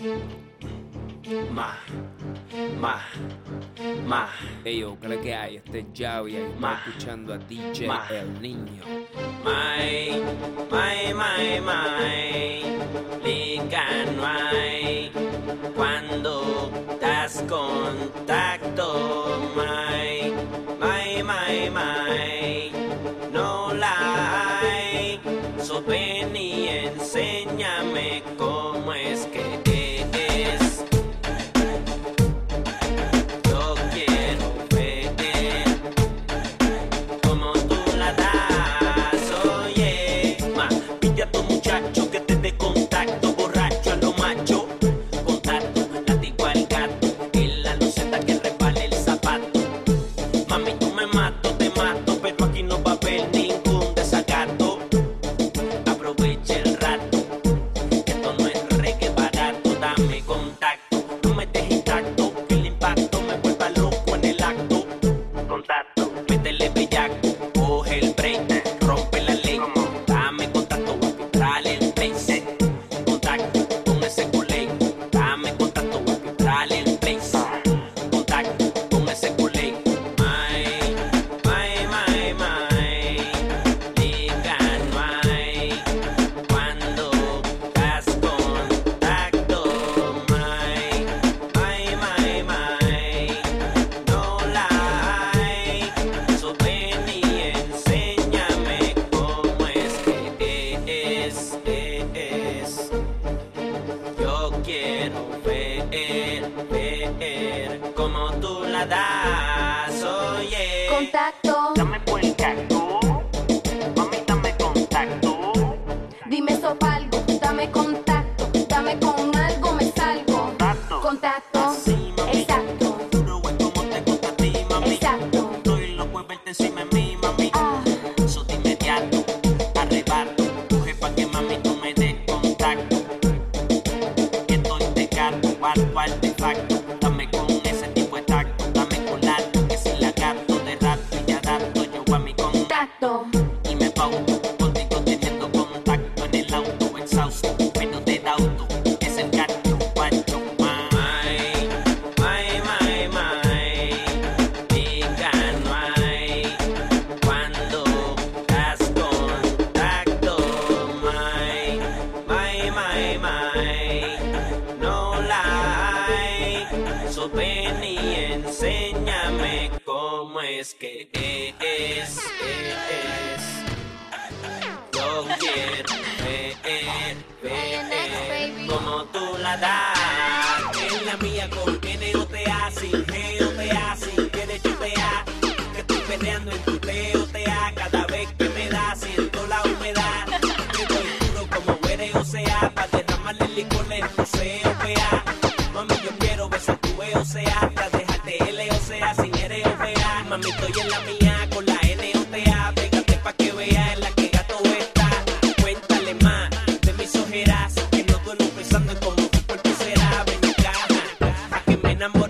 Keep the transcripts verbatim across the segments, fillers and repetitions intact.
Ma, ma, ma. Ey, yo, ¿qué es lo que hay? Este es Javi y está Ma. escuchando a D J Ma. El Niño. Mai, mai, mai, mai, liga no hay cuando das contacto. Mai, mai, mai, mai, no la hay. So ven y enséñame cómo es que es. Yo quiero ver cómo tú la das. Oye, ma, pilla a tu muchacho que te dé contacto, borracho a lo macho. Contacto, látigo al gato, en la luceta que resbale el zapato. Mami, tú me mato, te mato, pero aquí no va a haber ningún desacato. Aprovecha el rato, que esto no es reggae barato. Dame contacto, no me dejes intacto, que el impacto me vuelva loco en el acto. Contacto, métele bellaco, coge el break, rompe la ley. Dame contacto, arbitrale el place. Contacto con ese culé, dame contacto, arbitrale el place. Contacto con ese culé. Mai, mai, mai, mai, liga no hay cuando das contacto. Mai, mai, mai, mai, no la hay. So ven y enséñame cómo es que es, es. Yo quiero ver, ver cómo tú la das. Oye, Contacto, dame contacto, mami, dame contacto. dime sopa algo, dame contacto, dame con algo, me salgo. Contacto. Contacto, Así, mami. exacto, Duro es como te gusta a ti, mami. exacto. Estoy loco de verte encima de mí, mami. Ah, So de inmediato, arrebato, coge pa' que mami tú me des contacto. Que estoy de gato, algo artefacto. Dame con ese tipo de tacto, dame con alto, que si la gato de rato y adapto yo a mi contacto. tacto, Y me pauto, contigo teniendo contacto en el auto, exhausto, pero de auto, es el gato, guacho, mai, mai, mai, mai, liga no hay cuando das contacto. Mai, mai, mai, mai, no la hay. So ven y enséñame cómo es que es, es. Yo quiero ver, ver cómo tú la das. En la mía con N O T A, sin G O T A, sin derecho T A. Que estoy peleando en tu T O T A. Cada vez que me da siento la humedad. Que voy duro como N O C A. Pa' derramarle el licor en tu C O P A. Mami, yo quiero besar tu E O C A. Hasta dejarte L O C A sin R O P A. Mami, estoy en la mía con la N O T A. Pégate pa' que veas en la que gato está. Cuéntale más de mis ojeras. Que no duermo pensando en cómo tu cuerpo será. Ven acá, a que me enamore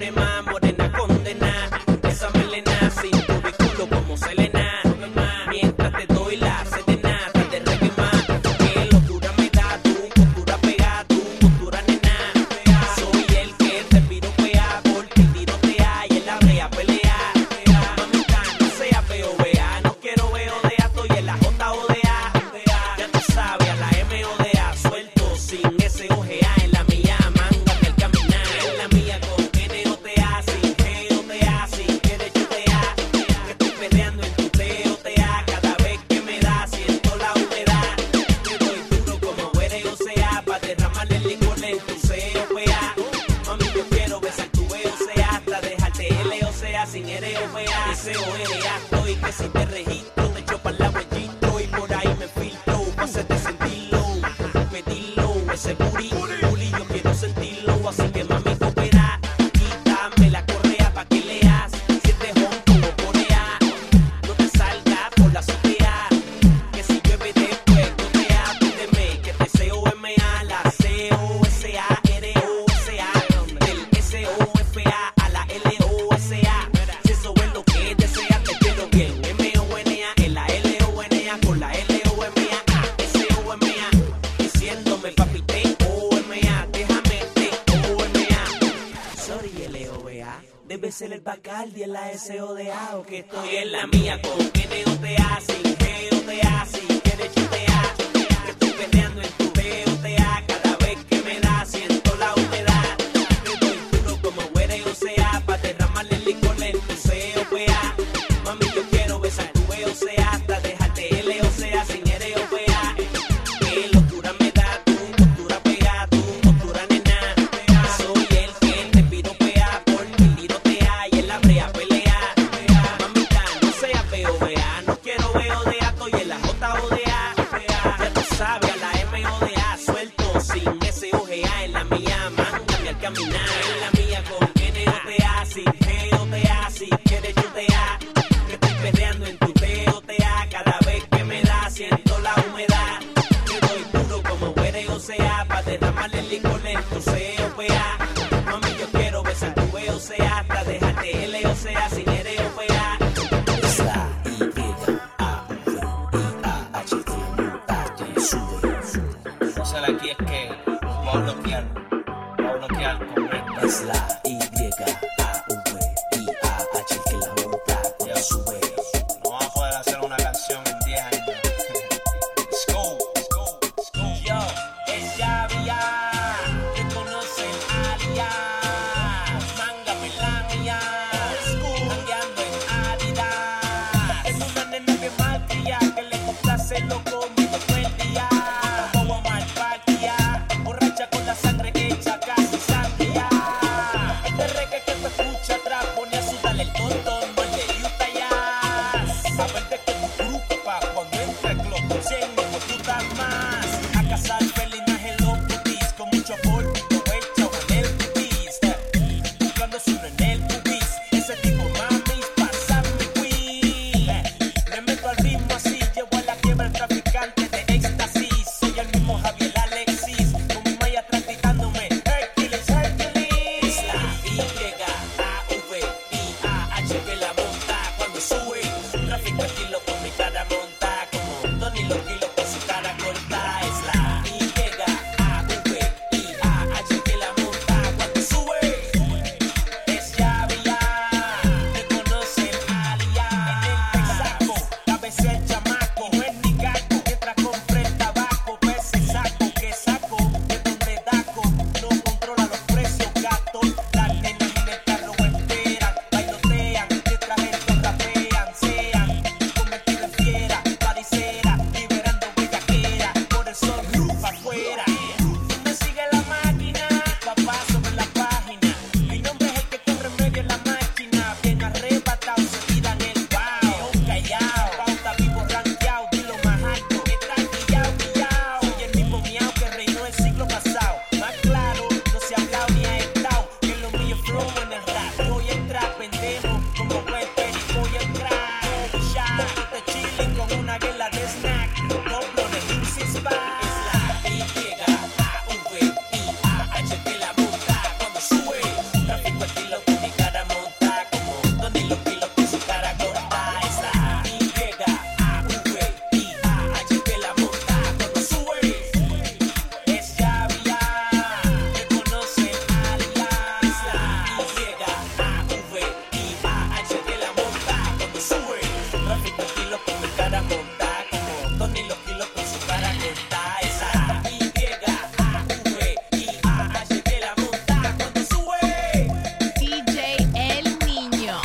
debe ser el Bacardi en la S O D A, o que estoy en la mía con N O T A, sin G O T A, sin que de chutea, que estoy peleando en tu P O T A, cada vez que me da siento la humedad, me doy duro como huere o sea, pa' derramarle el licor en tu C O P A, mami yo quiero besar tu E O C A, hasta dejarte L O C A sin R O P A, que locura me da tu postura pega, tu postura nena, soy el que te piropea por mi lirotea y en la brea pelea, mamita no sea P O V A, no quiero V O D A, estoy en la J O D A, ya tú sabes a la M O D A, suelto sin S O G A, en la mía mándame al caminar, en la mía con N O T A, sin G O T A, si quieres chutea, que estoy perreando en tu T O T A, cada vez que me da siento la humedad, te doy duro como huere o sea, pa' derramarle el licor en tu C O P A, mami yo quiero besar tu E O C A, hasta dejarte L O C A sin R O P A. Es la Y, A, V, I, A, H, T, U, A, T, sube. O sea, aquí es que voy a bloquear, voy a bloquear con esto. Es la Y, A, V, I, A, H, que la monta cuando sube. No vamos a poder hacer una canción en diez años. Let's go, let's go, let's go. Yo, ella vía, que conoce el área, manga melania, cambiando en Adidas. Es una nena que malcria, que le gusta hacerlo conmigo todo el día. Como a malpaquia, borracha con la sangre hecha casi sangría. Este reggae que tú escuchas atrás pone a sudarle el tontón, no el de Utah Jazz. A ver de que tu grupo pa' cuando entra el club, cien no putas más. A cazar felinaje en los putis, con mucho polvito hecho en el putis. Buscando siempre en el putis, ese tipo mami pasa mi weed. Le meto al ritmo así, llevo a la quiebra el traficante de éxtasis. Soy el mismo Javier Alexis, con mi malla atrás gritándome Hercules, Hercules. Es la Y, A, V, I, A, H que la monta cuando sube. Tráfico estilo con mi cara monta, como Tony los kilos con su cara corta. Es la Y, A, V, I, A, H que la monta cuando sube. Es llavia, que conoce el área. En el saco, cabeza el chamaco, no es ni gato. Mientras compré el tabaco, pese saco, que saco, de donde daco. No controla los precios, gato. Las nenas en el carro esperan, bailotean, mientras estos rapean, sean convertidos en fiera, paricera, liberando bellaquera, por el sol, luz afuera. Me sigue la máquina, papá sobre la página. Mi nombre es el que corre en medio de la máquina, bien arrebatado, se tiran el bao, callao, pauta vivo ranqueado, dilo más alto, está guillao, guillao. Soy el mismo miau que reinó el siglo pasado, más claro, no se ha hablado ni ha estado, que lo mío es flow en el rap, voy a entrar, vendemos como buen perico y el crack, ya, te chilling con una guerra de snack, doblo de un six pack. Es la Y, A, V, I, A, H que la monta cuando sube, tráfico estilo con mi cara monta, como Tony los kilos con su cara corta. Es la Y, A, V, I, A, H que la monta cuando sube. Es llavia, que conoce el área. Es la Y, A, V, I, A, H que la monta cuando sube. Tráfico estilo con mi cara monta, como Tony los kilos con su cara corta. Es la Y, A, V, I, A, H que la monta cuando sube. D J El Niño.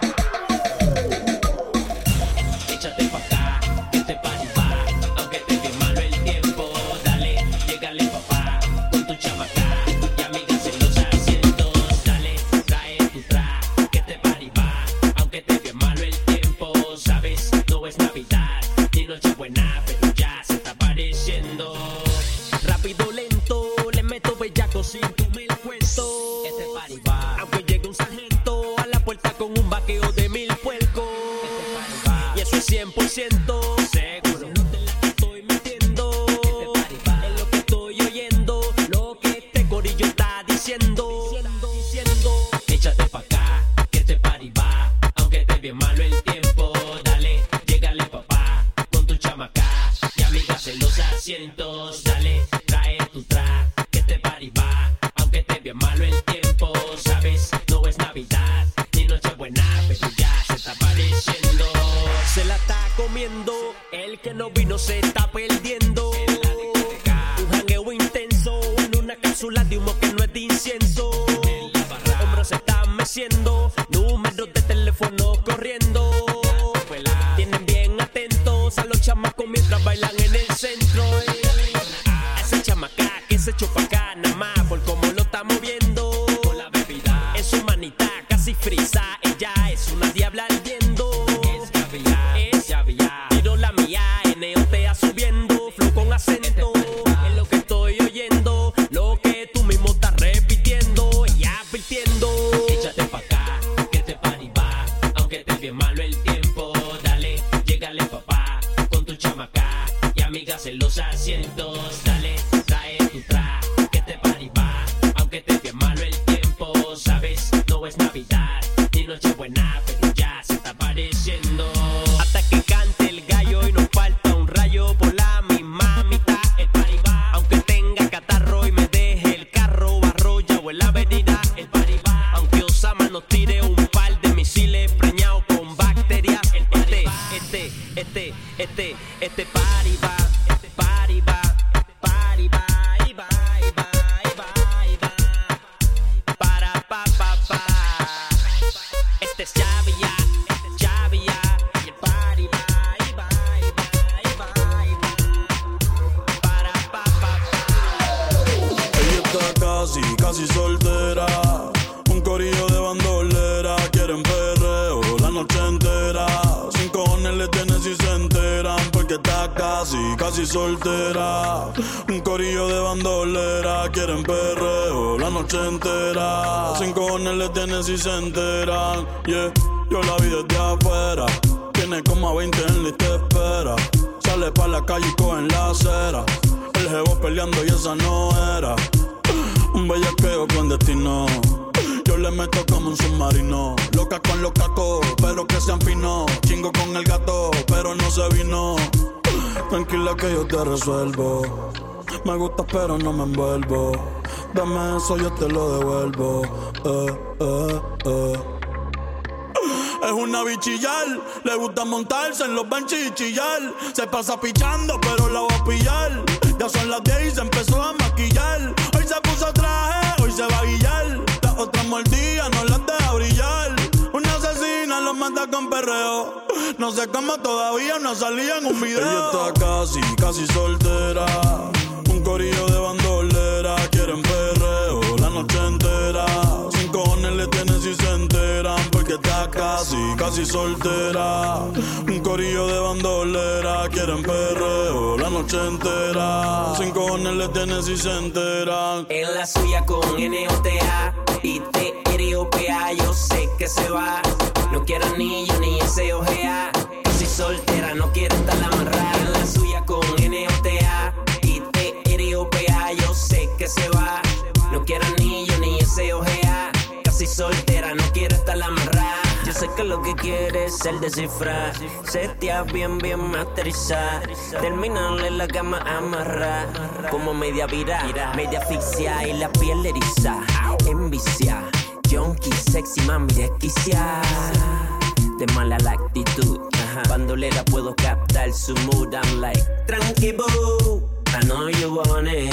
Échate pa' acá, que te party va, aunque te dé malo el tiempo, dale, llégale papá, con tu chamaca, y amigas en los asientos, dale, trae tu tra, que te party va, aunque te dé malo el tiempo, sabes, no es Navidad, ni Nochebuena, pero ya se está pareciendo. Rápido, lento, le meto bellaco sin tú me el cuento. Este party va, aunque llegue un sargento a la puerta con un vaqueo de mil puercos. Este party va, y eso es cien por ciento seguro. No te la estoy mintiendo. Este party va, es lo que estoy oyendo, lo que este corillo está diciendo. Diciendo, échate pa' acá, que este party va, aunque esté bien malo el tiempo, dale, llégale papá, con tu chamaca, y amigas en los asientos, dale, trae tu tra, que este party va, aunque esté bien malo el tiempo, sabes, no vino se está perdiendo. Un jangueo intenso en una cápsula de humo que no es de incienso. Hombros se están meciendo, números de teléfono corriendo. Tienen bien atentos a los chamacos mientras bailan en el centro. A esa chamaca que se chupa acá nada más por cómo lo está moviendo. En su manita casi frisa, ella es una diabla ardiendo. Es tiro la mía, N O T A subiendo, flow con acento. Es lo que estoy oyendo, lo que tú mismo estás repitiendo y advirtiendo. Échate pa' acá, que te party va, aunque te bien malo el tiempo. Dale, llégale papá, con tu chamaca y amigas en los asientos. Dale, trae tu tra, que te party va, aunque te bien malo el tiempo. Sabes, no es Navidad, ni Nochebuena, pero ya se está apareciendo. Hasta que cante el gallo y nos falta un rayo por la misma mitad. El party va, aunque tenga catarro y me deje el carro arrollado en la avenida. El party va, aunque Osama nos tire un par de misiles preñados con bacterias. El este, este, este, este, este party va, este party va, party va, y va, y va, y va, y va. Para pa pa pa. Este es Chavia, este es Chavia. Y el party va, y va, y va, y va, y va. Para pa pa pa. Ella está casi, casi soltera. Un corillo de bandolera. Quieren perreo la noche entera. Sin cojones le tienen si se enteran. Porque está casi, casi soltera. Un corillo de bandolera. Quieren perreo la noche entera. Sin cojones le tienen si se enteran. Yeah, yo la vi desde afuera. Tiene como a veinte en lista de espera. Sale pa' la calle y coge la acera. El jevo peleando y esa no era. Un bellaqueo con destino. Yo le meto como un submarino. Loca con los cacos, pero que sean finos. Chingo con el gato, pero no se vino. Tranquila que yo te resuelvo. Me gusta pero no me envuelvo. Dame eso, yo te lo devuelvo. Eh, eh, eh. Es una bichillar, le gusta montarse en los benches y chillar. Se pasa pichando, pero la va a pillar. Ya son las diez y se empezó a maquillar. Hoy se puso traje, hoy se va a guillar. Las otras mordidas no las deja brillar. Una asesina los manda con perreo. No sé cómo todavía no salía en un video. Ella está casi, casi soltera. Un corillo de bandolera. Quieren perreo la noche entera. Sin cojones le tienen si se enteran. Porque está casi, casi soltera. Un corillo de bandolera. Quieren perreo la noche entera. Sin cojones le tienen si se enteran. En la suya con N O T A y T R O P A. Yo sé que se va. No quiero anillo ni ese O G A. Casi soltera, no quiere estar amarrada. En la suya con N O T A y T R O P A. Yo sé que se va. No quiero anillo ni ese O G A. Casi soltera, no quiere estar amarrada. Yo sé que lo que quiere es el descifrar. Setea bien, bien masterizar. Terminarle la cama amarrar. Como media vira, media asfixia y la piel eriza. Envicia, junkie, sexy, mami desquicia. De mala la actitud. Bandolera puedo captar su mood. I'm like, tranqui boo, I know you want it.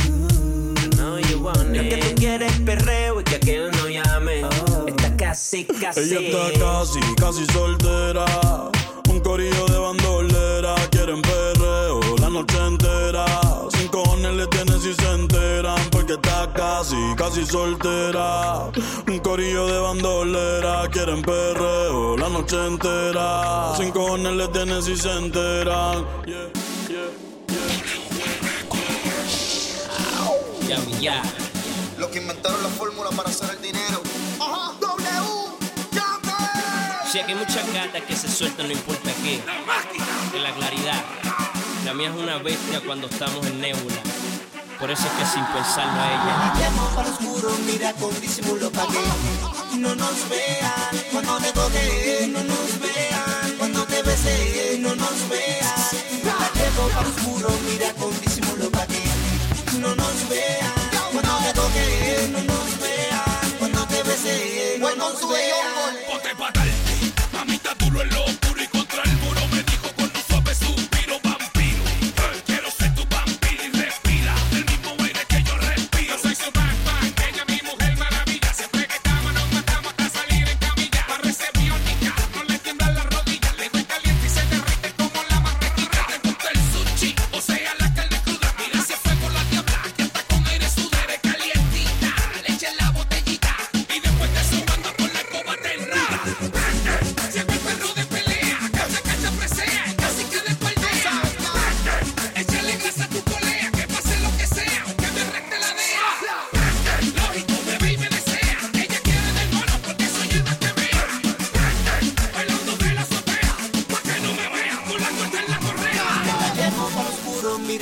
I know you want it. Lo que tú quieres es perreo y que aquel no llame. Está casi, casi. Ella está casi, casi soltera. Un corillo de bandolera. Quieren perreo la noche entera. Sin cojones le tienen si se enteran. Porque está casi, casi soltera. Un corillo de bandolera. Quieren perreo la noche entera. Sin cojones le tienen si se enteran. Yeah, yeah, yeah. Ya, ya. Los que inventaron la fórmula para hacer el dinero. Ajá, W, llame. Si aquí hay muchas gatas que se sueltan, no importa qué. En la claridad. La mía es una bestia cuando estamos en nébula. Por eso es que sin pensarlo a ella. Llamo para oscuro, mira con disimulo pa' que no nos vean. Cuando te toque, no nos vean. Cuando te bese, no nos vean. La llevo para oscuro, mira con disimulo pa' que no nos vean. Cuando te toque, no nos vean. Cuando te bese, no nos vean. Ponte pa' tal, mamita duro en lo oscuro y contra el muro. Me dijo con un suave suspiro, va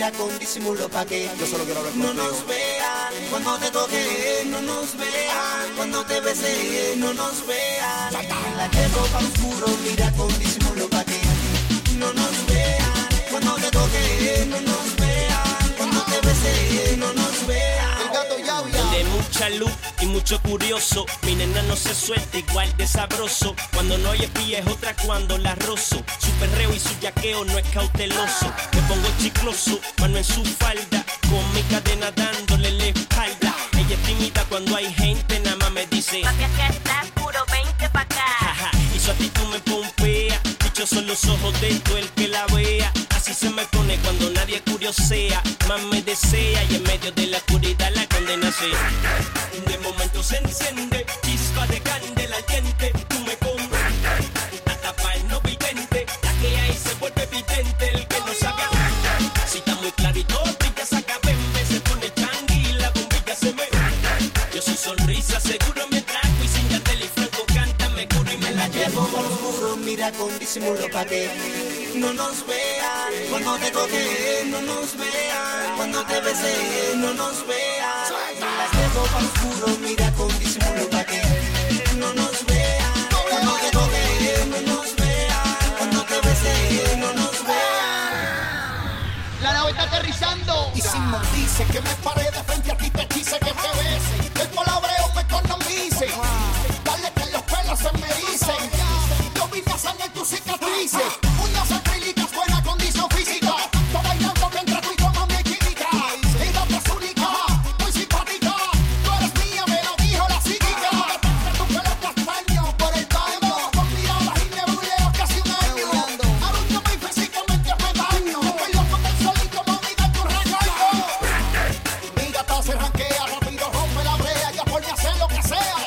mira con disimulo pa' que Yo solo quiero hablar no contigo. nos vean. Cuando te toque, no nos vean. Cuando te bese, no nos vean. En la llevo pa' oscuro, mira con disimulo pa' que no nos vean. Cuando te toque, no nos vean. Cuando te bese, no nos vean. El gato Yavia. De mucha luz y mucho curioso, mi nena no se suelta igual de sabroso. Cuando no hay espía es otra cuando la rozo. Su perreo y su yaqueo no es cauteloso. Me pongo chicloso, mano en su falda, con mi cadena dándole la espalda. Ella es tímida cuando hay gente, nada más me dice Papi, acá estás, puro veinte pa' acá. jaja, y su actitud me pompea. Dichos son los ojos de todo el que la vea. Así se me pone cuando nadie curiosea. Más me desea y en medio de la oscuridad la condena se. De momento se enciende, chispa de candela ardiente. Tú me compras, atapa el no vidente. La que hay se vuelve evidente, el que no sabe. Si está muy clarito, brilla, saca bembe. Se pone changi, la bombilla se me. Yo soy sonrisa, seguro me trago. Y sin Yandel y Franco canta, me curo y me la llevo. Por oscuro, mira con disimulo pa' que no nos vean. Cuando te toque, no nos vean. Cuando te bese, no nos vean. Las llevo pa' oscuro, mira con disimulo pa' que no nos vean. Cuando te toque, no nos vean. Cuando te bese, no nos vean. La nave está aterrizando. Y sin dice que me pare de frente a ti, te quise que te bese. El palabreo me economice. Dale que los pelos se me dicen. Yo vine a sanar tus cicatrices. Uñas acrílicas, buena condición física. Estoy bailando mientras tú y tu mami química. Y date es única, muy simpática. Tú eres mía, me lo dijo la psíquica. Tu pelo castaño por el baño. Con miradas y nebuleos casi un año. Arrúllame y físicamente me daño. Estoy loco del solito, mami, de tu regaño. Mi gata se ranquea, rápido rompe la brea. Ya por mí hacer lo que sea.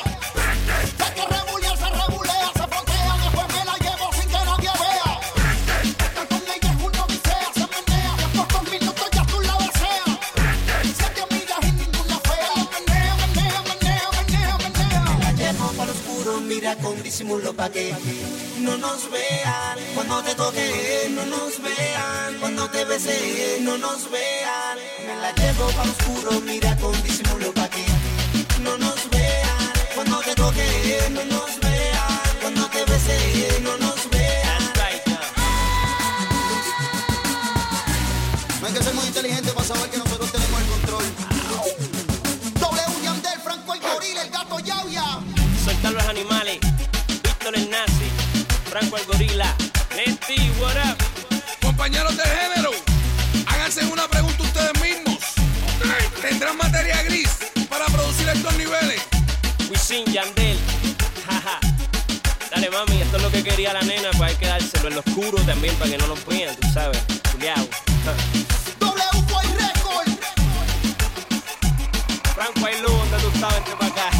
Sé que rebulear se rebulea, se frontea. Después me la llevo sin que nadie vea. Estar con ella es una odisea, se menea. Y a pocos minutos ya tú la deseas. Siete amigas y ninguna fea. Menea, menea, menea, menea, menea. La llevo para oscuro, mira con disimulo pa' que no nos vean. Cuando te toque, no nos vean. Cuando te bese, no nos vean. Me la llevo para oscuro, mira con disimulo pa' que no nos vean. Cuando te toque, no nos vean. Cuando te bese, no nos vean. No hay que ser muy inteligente para saber que nosotros tenemos el control. W Yandel, Franco el gorila, el gato Yavia. Soltar los animales, Víctor el nazi, Franco el gorila, Neti, what up? Compañeros de género, háganse una pregunta ustedes mismos. ¿Tendrán materia gris para producir estos niveles? Wisin, Yandel, jaja. Dale mami, esto es lo que quería la nena, pues hay que dárselo en lo oscuro también para que no nos vean, tú sabes, culiao. W Boy Record. Franco, hay luz donde tú estabas, vente para acá.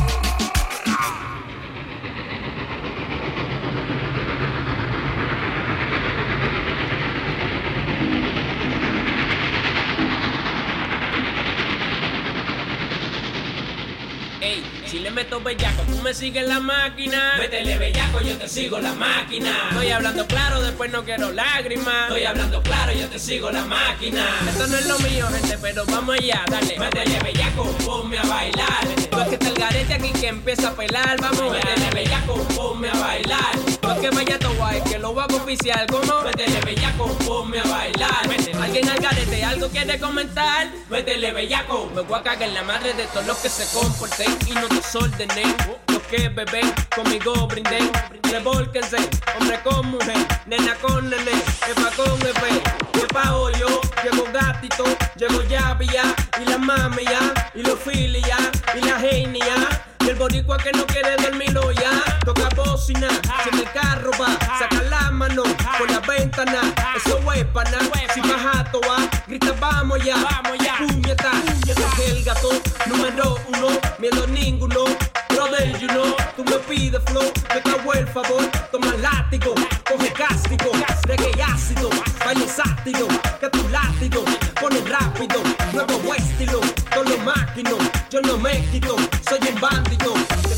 Ey, si le meto bellaco, tú me sigues la máquina. Métele bellaco, yo te sigo la máquina. Estoy hablando claro, después no quiero lágrimas. Estoy hablando claro, yo te sigo la máquina. Esto no es lo mío, gente, pero vamos allá, dale. Métele bellaco, ponme a bailar. Tú es que está el garete aquí que empieza a pelar, vamos. Métele bellaco, ponme a bailar. Tú es que vaya todo guay, que lo hago oficial, ¿cómo? Métele bellaco, ponme a bailar. Métele. ¿Alguien al garete algo quiere comentar? Métele bellaco. Me voy a cagar en la madre de todos los que se comporten y no desordenen. Los que beben conmigo brinden. Revólquense, hombre con mujer, nena con nene, epa con efe. Que pago yo, llego gatito, llego Yavia y la mami ya, y los filis ya, y la genia. Y el boricua que no quiere dormirlo ya, toca bocina, si en el carro va, saca la mano por la ventana, eso es pana, si bajato va, grita vamos ya, vamos ya, puñeta, yo soy el gato número uno, miedo ninguno, brother you know, tú me pides flow, yo te hago el favor, toma látigo, coge cástigo, reggae ácido, baile sátido, que tu látigo, pone rápido, nuevo estilo, todo lo máquino, yo no me quito, soy un bandido.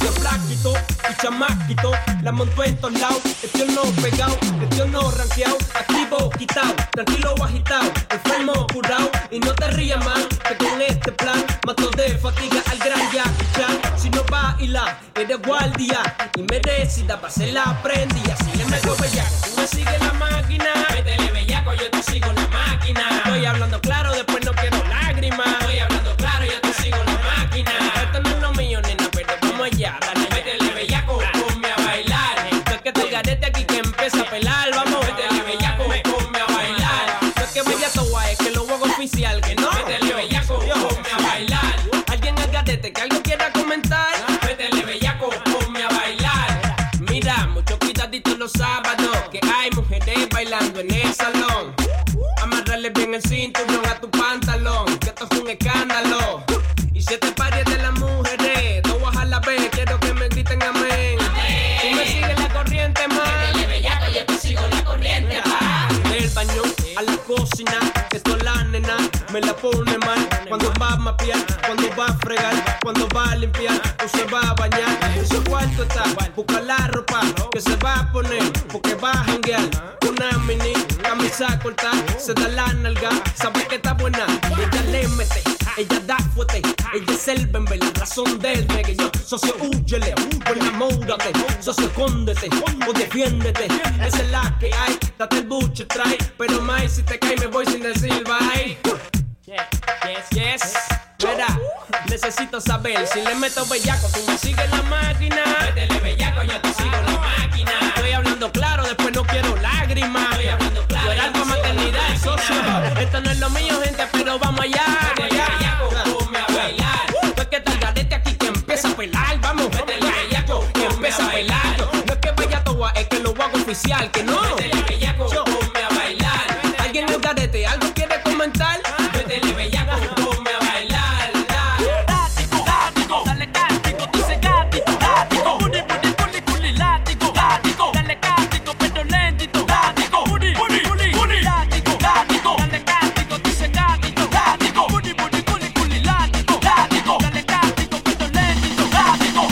sea flaquito y chamaquito, la monto en todos lados, este no pegado, este no ranqueado, activo, quitado, tranquilo o agitado, enfermo, curado, y no te rías más, que con este plan, mato de fatiga al gran Jackie Chan, si no baila, eres guardia, y merecida para ser la prendida, si le meto bellaco, tú me sigues la máquina, métele bellaco, yo te sigo la máquina, estoy hablando claro, después no quiero lágrimas, estoy hablando claro, yo te sigo la máquina, esto no es lo mío, nena, pero vamos allá, dale, métele bellaco, ponme a bailar, esto es que te garete aquí que empieza a pelar, vamos, métele bellaco, ponme a bailar, esto es que bellato guay, es que lo hago oficial, que no, métele bellaco, ponme a bailar, alguien al garete que algo quiera comentar, métele bellaco, ponme a bailar, mira, mucho cuidadito los sábados, que hay mujeres bailando en el salón, amarrarle bien el cinturón a tu pantalón, que esto es un escándalo, y si te pares de las mujeres, no vas a la vez, quiero que me griten amén, si me sigues la corriente más, métele bellaco, yo te sigo la corriente más, del baño a la cocina, esto la nena me la pone mal, cuando va a mapear, cuando va a fregar, cuando va a limpiar, o se va a bañar, en su cuarto está, busca la ropa que se va a poner, porque va a janguear, una mini camisa corta, se da la nalga, sabe que está buena, ella le mete, ella da fuerte, ella es el bembe, la razón del reggae, yo, socio, huyele, pues enamórate, socio, escóndete, o defiéndete, esa es la que hay, date el buche, trae, pero más si te cae me voy sin decir bye. Yes, yes, mira, necesito saber si le meto bellaco, tú me sigues la máquina, métele bellaco, yo te sigo la máquina, estoy hablando claro, después no quiero lágrimas, estoy hablando claro, yo era algo maternidad, socio, esto no es lo mío, gente, pero vamos allá, métele bellaco, ponme a bailar, no es que tal garete aquí que empieza a pelar, vamos, métele bellaco, que empieza a pelar, no es que vaya toa, es que lo hago oficial, que no, métele bellaco, ponme a bailar, alguien el garete, algo quiere comentar, métele bellaco, ponme a bailar, látigo, látigo, dale cático, dice gático, látigo, booty, booty, booty, booty, látigo, látigo, dale cático, pero lentito, látigo, booty, booty, booty, booty, látigo, látigo, dale cático, dice gático, látigo, booty, booty, booty, booty, látigo, látigo, dale cático, pero lentito, látigo,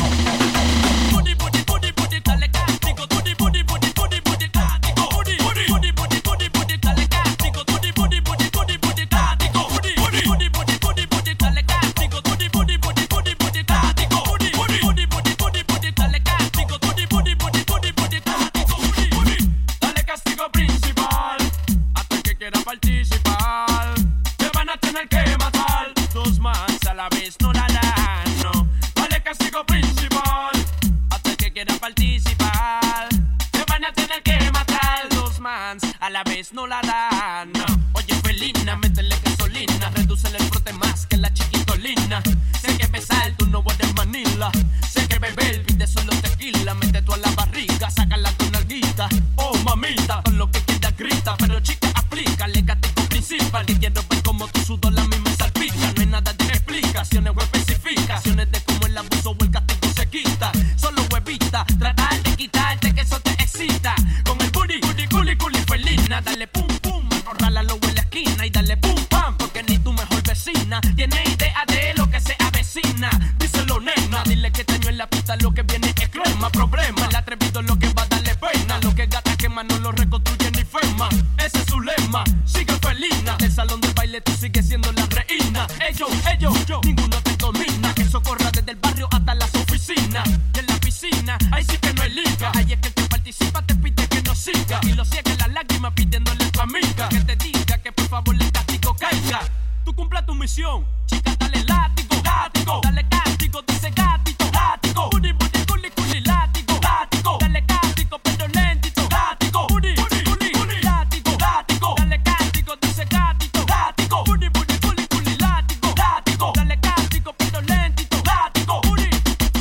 booty, booty, booty, booty, dale cático, booty, booty, booty, booty, booty, látigo, booty, booty, booty, booty, booty, booty, dale cático, booty, booty, booty, booty, booty, látigo, booty, booty, booty, booty, booty, booty, dale cático, booty, booty, booty, booty, booty, látigo, booty, booty, booty, booty, booty, booty, dale cático, booty, booty, booty, booty, booty, látigo, booty, booty, dale castigo principal, hasta el que quiera participar, te van a tener que matar, dos más a la vez no la dan, no, dale castigo principal, hasta el que quiera participar, te van a tener que matar, dos más a la vez no la dan, no, oye felina, métele gasolina, redúcele el frote más que la chiquitolina, sé que besar tú no eres Manila, sé que beber pide solo tequila, mete tú a la barriga, sácala tu nalguita, oh mamita, con lo que quieras grita, pero chica aplícale castigo principal, que quiero ver como tu sudor la misma salpica, no hay nada de explicaciones o especificaciones de cómo el abuso o el castigo se quita, solo huevita, tratar de quitarte que eso te excita, con el booty, booty, culi, culi, felina, dale pum, pum, acorrálalo en la esquina y dale pum, pam, porque ni tu mejor vecina tiene idea de lo que se avecina, díselo nena, dile que teño en la pista lo que viene es crema, problema, el atrevido lo que va a darle pena, lo que gata quema no lo reconstruye ni fema, ese es su lema, sigue felina, del salón del baile tú sigues siendo la reina, ellos, ellos, yo, ninguno te domina, que eso corra desde el barrio hasta las oficinas, y en la piscina, ahí sí que no hay liga, ahí es que el que participa te pide que no siga, y lo ciega las lágrimas pidiéndole a tu amiga, que te diga que por favor el castigo caiga, tú cumpla tu misión, chica dale látigo, látigo, dale castigo, dice gático, látigo, booty, booty, culi, culi, látigo, látigo, dale castigo, pero lentito, látigo, booty, booty, booty, booty, látigo, látigo, dale castigo, dice gático, látigo, booty, booty, culi, culi, látigo, látigo, dale castigo, pero lentito, látigo, booty,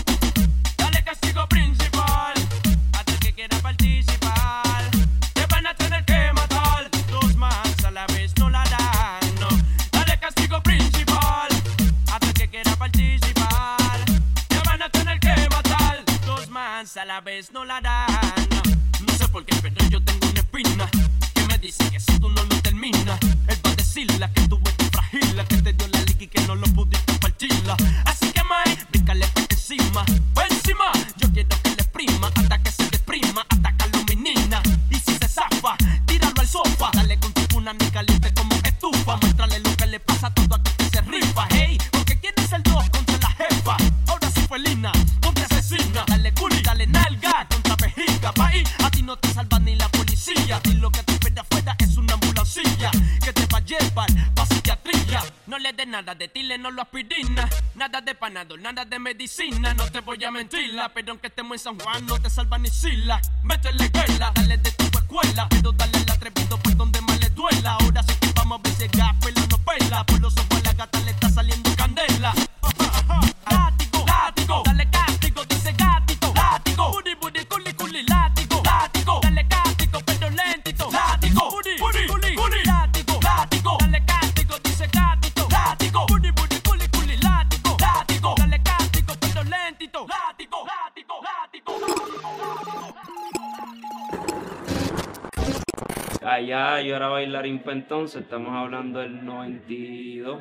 dale castigo principal, hasta el que quiera participar, te van a tener que matar, dos más a la vez no la dan, no, dale castigo principal, hasta el que quiera participar, te van a tener que matar, dos más a la vez no la dan, no, no sé por qué pero yo tengo una espina, que me dice que si tú no lo terminas, él va a decirla que tú eres frágil, la que te dio la liga y que no lo pudiste partirla, así que mae, bríncale por encima, por encima, Nada de tile, no lo aspirina. Nada de panadol, nada de medicina. No te voy a mentirla, pero aunque estemos en San Juan, no te salva ni Sila. Métele guerra, dale de tu escuela. Pero dale el atrevido por donde más le duela. Ahora sí que vamos a ver si el gas pela no pela. Por los ojos a la gata le está saliendo candela. Látigo, látigo, dale cástigo, dice gatito. Látigo, buri, buri, culi, culi, látigo. Látigo, dale cástigo, pero lentito. Látigo, buri, buri, culi, culi, látigo. Látigo, dale cástigo, dice gatito. Látigo, buri, buri, culi, culi, látigo. Látigo, dale cástigo, pero lentito. Látigo, látigo, látigo. Allá yo era bailarín pa' entonces, estamos hablando del noventa y dos.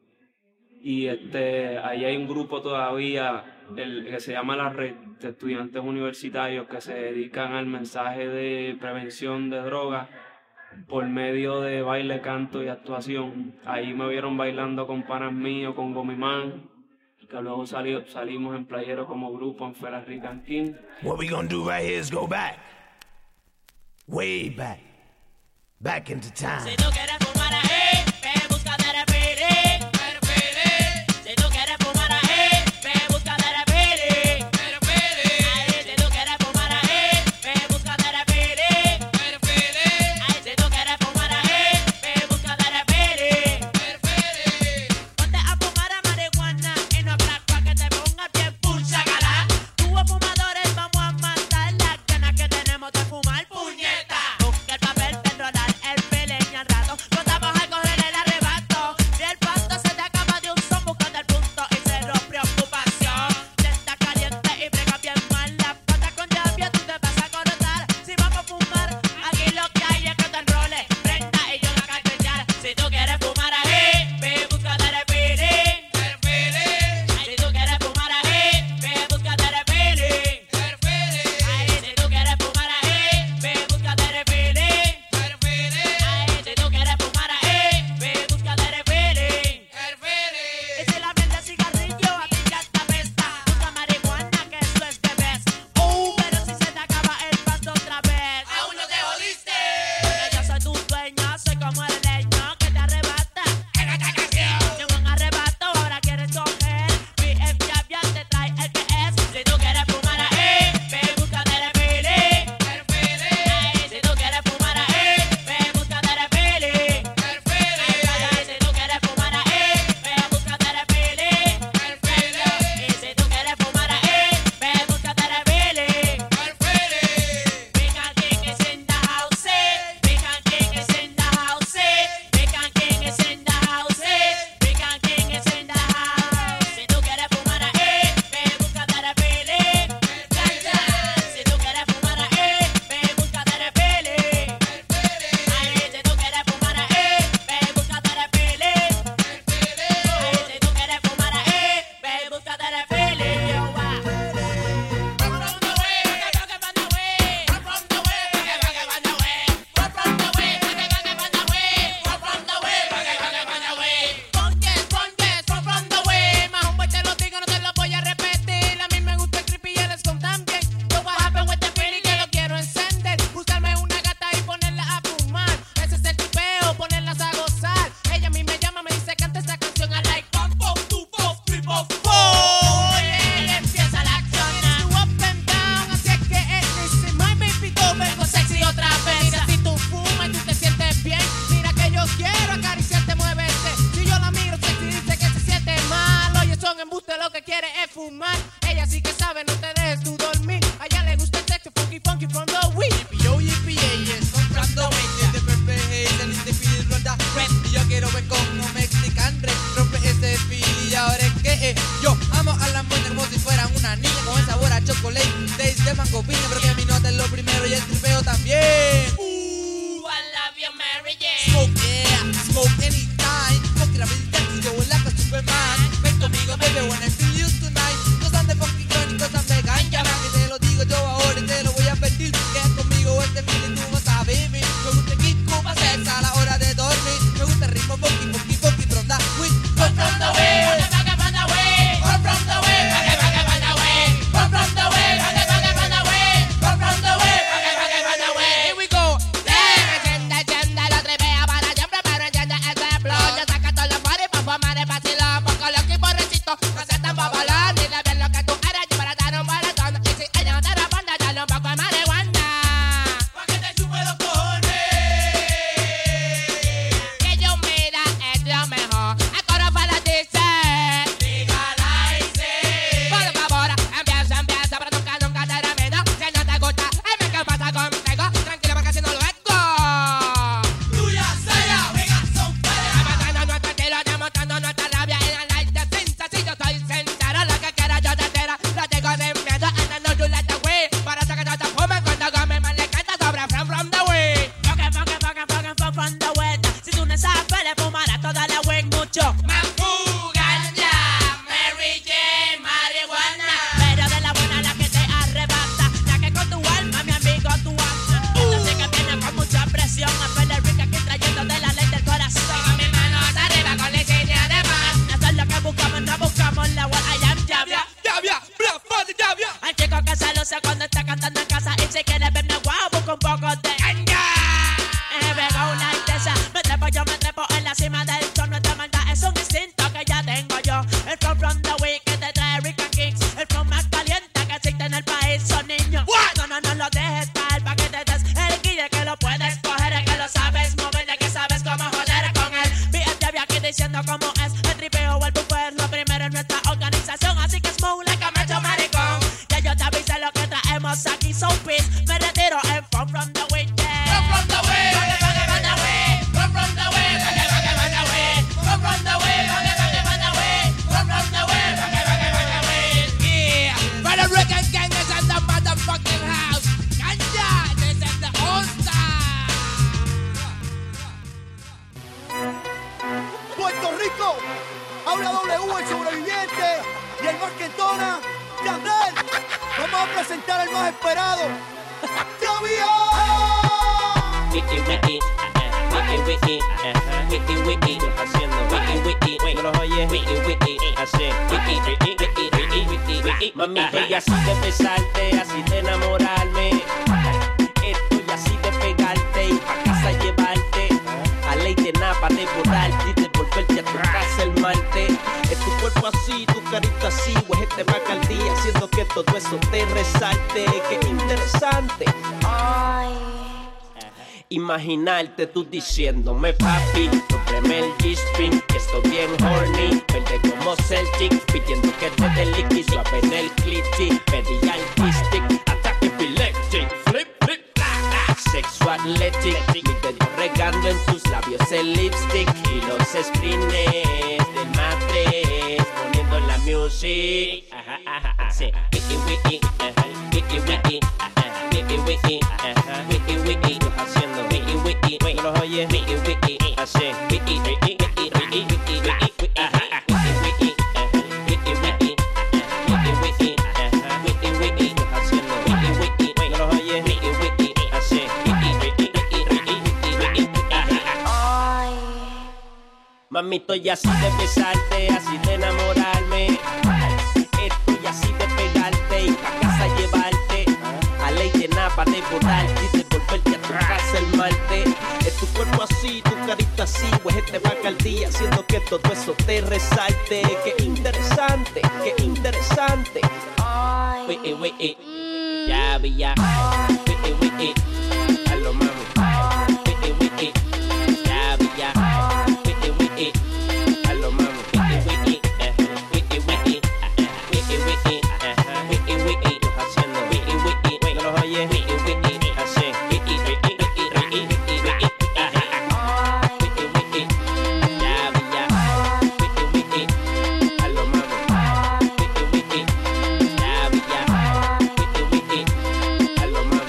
Y este, ahí hay un grupo todavía el, que se llama la Red de Estudiantes Universitarios que se dedican al mensaje de prevención de drogas por medio de baile, canto y actuación. Ahí me vieron bailando con panas míos, con Gomimán, que luego salió, salimos en Playero como grupo en Fela Rican King. What we gonna do right here is go back, way back, back into time. Si tú quieres fumar ahí, ve busca de repiri, repiri. Si tú quieres fumar ahí, ve busca de repiri, repiri. Ay, si tú quieres fumar ahí, ve busca de repiri, repiri. Ay, si tú quieres fumar ahí, ve busca de repiri, repiri. Ponte a fumar a marihuana y no a crack pa' que te pongas bien pucha galá. Tú a fumadores vamos a matar las ganas que tenemos de fumar, puñeta. Busca el papel, te enrolar el feeling y al rato contamos al coger el arrebato. Si el pasto se te acaba de un son, buscando el punto y cero preocupación. Si está caliente y brega bien mal la pata con llave, tú te vas a corotar. Si vamos a fumar, aquí lo que hay es que te enroles, prenda y yo la cartellar. Si tú quieres fumar ahí, ve busca de repiri, repiri. Ay, si tú quieres fumar ahí, ve busca de repiri, repiri. Ay, si tú quieres fumar ahí, ve busca de repiri, repiri. Ay, si tú quieres fumar ahí, ve busca de repiri, repiri. Y si la vende cigarrillo, a ti ya te apesta. Busca marihuana, que eso es de vez. Oh, pero si se te acaba el pasto otra vez, aún no te jodiste. Porque yo soy tu dueño, soy como el leño que te arrebata en esta canción. Llegó un arrebato, ahora quieres coger. B F ya ya te trae el que es. Si tú quieres fumar ahí, ve busca de repiri, repiri. Ay, si tú quieres fumar ahí, ve busca de repiri, repiri. Ay, si tú quieres fumar ahí, ve busca de repiri, repiri. Y si tú quieres fumar ahí, ve busca de repiri, repiri. Rican King is in the house. Rican King is in the house. Rican King is in the house. Rican King is in the house. Si tú quieres fumar ahí, ve busca de repiri, repiri. Si tú quieres fumar ahí, ve busca de repiri, repiri. Ay, si tú quieres fumar ahí, ve busca de repiri, repiri. Ay, si tú quieres fumar ahí, ve busca de repiri. Yo va. Run from the way, run from the way, run from the way, run from the way, run from the way, run from the way, run from the way, run from the way. Run yes, run yes, run from the way. Más un boy te lo digo, no te lo voy a repetir. A mí me gusta el creepy y el scum también. Yo what happened with the feeling que lo quiero encender. Buscarme una gata y ponerla a fumar. Ese es el tripeo, ponerlas a gozar. Ella a mí me llama, me dice canta esta canción. I like one, four, two, four, three, four, four. Y empieza la acción. Tu up and down, así es que es listen, my baby, yo vengo sexy otra vez. Mira si tú fumas y tú te sientes bien. Mira que yo quiero acariciarte, muévete. Si yo la miro sexy, dice que se siente mal. Oye, son embuste, lo que quiere es fumar. Ella sí que sabe, no te dejes tú dormir. A ella le gusta el sexo funky funky from the week. Yo, yippee, yes, comprando veinte de perfect haze, el este feel ronda red. Y yo quiero ver como Mexican Red rompe ese feel. Y ahora es que eh, yo amo a las mujeres como si fueran una niña, con el sabor a chocolate, taste de mango piña. Pero que a mi nota es lo primero y el tripeo también. Ooh, I love you, Mary Jane. Smoke, yeah, smoke anytime. Smoke la vida y yo like a Superman. Ven conmigo, baby, when I feel you tonight. Cause I'm the funky chronic, cause I'm the ganja man. Y te lo digo yo ahora y te lo voy a pedir. Que conmigo este feeling tú vas a vivir. Me gusta el Kid Cuba sex a la hora de dormir. Me gusta el ritmo funky, funky, funky from the week. Run from the way, run from the way, run from the way, run from the way, run from the way, run from the way, run a presentar al más esperado. Wiki, wiki, wiki, wiki, wiki, wiki, haciendo wiki, wiki, ¿no los oyes? Wiki, wiki, hace wiki, wiki, wiki, wiki, wiki, wiki. Mami, estoy así de besarte, así de enamorarme. Estoy así de pegarte y pa' casa llevarte. A ley de nada pa' devorarte y devolverte a tu casa el martes. Es tu cuerpo así, tu carita así, huejete más al día, haciendo que todo eso te resalte. Qué interesante. Ay. Imaginarte tú diciéndome papi, cómprame el G-Spring, que estoy bien horny, verde como Celtic, pidiendo que te dé liqui, suave en el clitty, pedí al stick, ataque epileptic, flip, flip, bla, bla, sexualetic, mi dedo regando en tus labios el lipstick, y los screens del matres, poniendo la music, ajá, ajá, ajá, sí, wiki, wiki, ajá, wiki, wiki, ajá, wiki, wiki, ajá, wiki, wiki, haciendo wiki, wiki, ¿no los oyes? Wiki, wiki, hace wiki, wiki, wiki, wiki, wiki, wiki, ajá, wiki, wiki, wiki, wiki, wiki, wiki, ajá, wiki, wiki, haciendo wiki, wiki, ¿no los oyes? Wiki, wiki, hace wiki, wiki, wiki, wiki, wiki, wiki, ajá. Mami, estoy así de besarte, así de enamorarme. Estoy así de pegarte y pa' casa llevarte. A ley de nada pa' devorarte y devolverte a tu casa el martes. Es tu cuerpo así, tu carita así, huejete vaca al día, haciendo que todo eso te resalte. Qué interesante, qué interesante. Wiki, wiki, ya vi ya. Wiki, wiki, a lo mami. Wiki, wiki, ya vi ya. Wiki, wiki, a lo mami. Wiki, wiki, wiki, wiki, wiki, wiki, wiki, wiki, haciendo wiki, wiki, ¿no los oyes? Wiki, wiki, hace wiki, wiki, wiki, wiki, wiki, wiki, ajá. Wiki, wiki, ya vi ya. Wiki, wiki, a lo mami. Wiki, wiki, ya vi ya. Wiki, wiki, a lo mami.